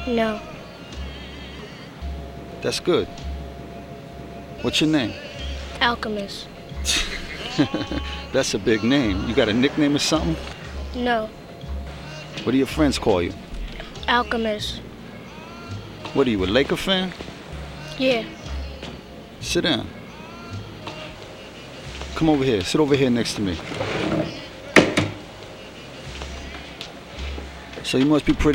No. That's good. What's your name? Alchemist. That's a big name. You got a nickname or something? No. What do your friends call you? Alchemist. What are you, a Laker fan? Yeah. Sit down. Come over here. Sit over here next to me. So you must be pretty